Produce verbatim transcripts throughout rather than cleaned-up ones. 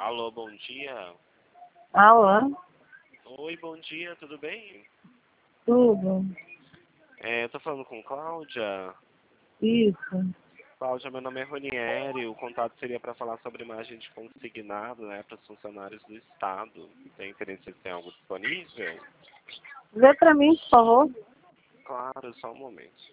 Alô, bom dia. Alô? Oi, bom dia, tudo bem? Tudo? É, eu tô falando com Cláudia. Isso. Cláudia, meu nome é Ronieri. O contato seria para falar sobre imagem de consignado, né, para os funcionários do Estado. Tem interesse em ter algo disponível? Vê pra mim, por favor. Claro, só um momento.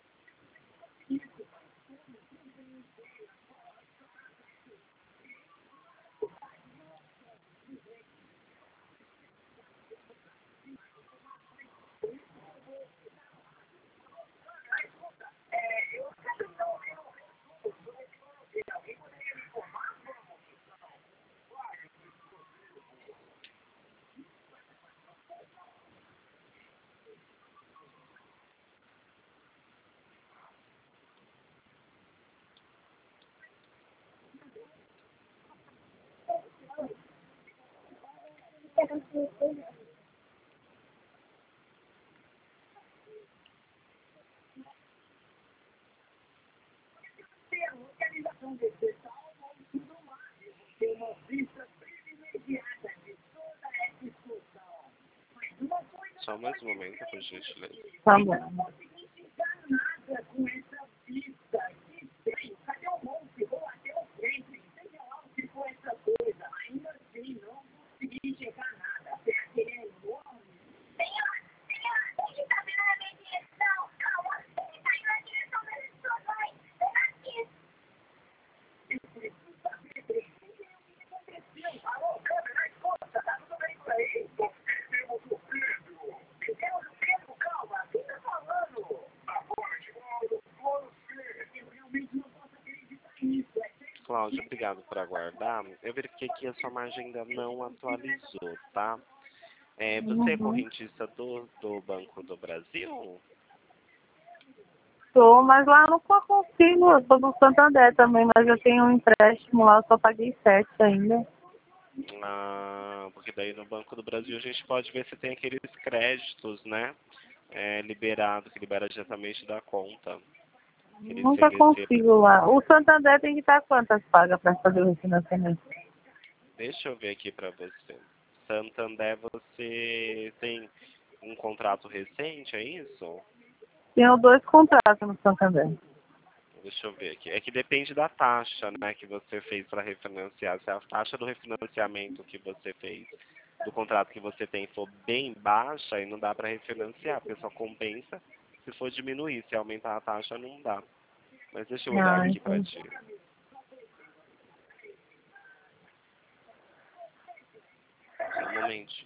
Só mais um momento, por gentileza. Tá bom. Cláudia, obrigado por aguardar. Eu verifiquei que a sua margem ainda não atualizou, tá? É, você é Uhum. correntista do, do Banco do Brasil? Tô, mas lá eu não consigo. Eu tô no Santander também, mas eu tenho um empréstimo lá, eu só paguei sete ainda. Ah, porque daí no Banco do Brasil a gente pode ver se tem aqueles créditos, né? É, liberado, que libera diretamente da conta. Aquele Nunca C V C. consigo lá. O Santander tem que estar quantas pagas pra fazer o refinanciamento? Deixa eu ver aqui para você. Santander, você tem um contrato recente, é isso? Tenho dois contratos no Santander. Deixa eu ver aqui. É que depende da taxa, né, que você fez para refinanciar. Se a taxa do refinanciamento que você fez, do contrato que você tem, for bem baixa, aí não dá para refinanciar, porque só compensa se for diminuir. Se aumentar a taxa, não dá. Mas deixa eu olhar Ah, aqui para entendi. ti. Só um momentinho.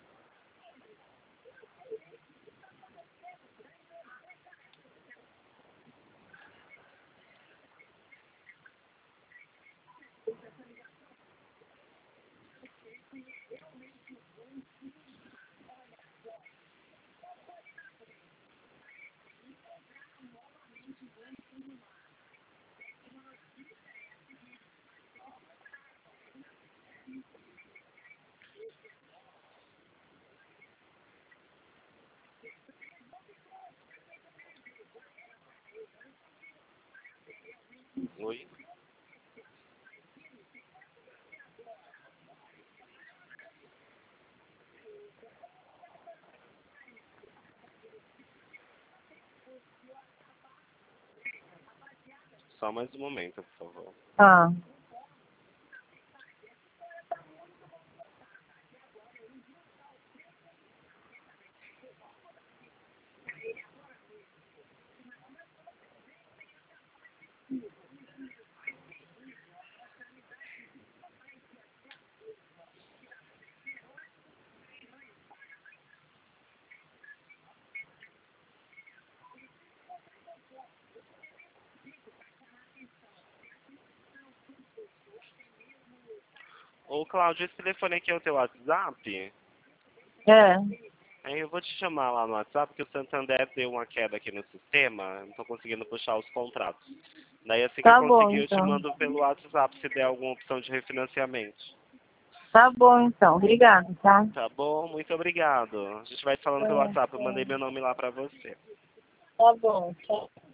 Oi? Só mais um momento, por favor. Ah. Ô, Cláudio, esse telefone aqui é o teu WhatsApp? É. Aí eu vou te chamar lá no WhatsApp, porque o Santander deu uma queda aqui no sistema, não estou conseguindo puxar os contratos. Daí assim que eu Tá bom, conseguir, eu te então. mando pelo WhatsApp se der alguma opção de refinanciamento. Tá bom, então. Obrigado, tá? Tá bom? Muito obrigado. A gente vai falando pelo É, WhatsApp, eu mandei é. meu nome lá pra você. Tá bom, tchau.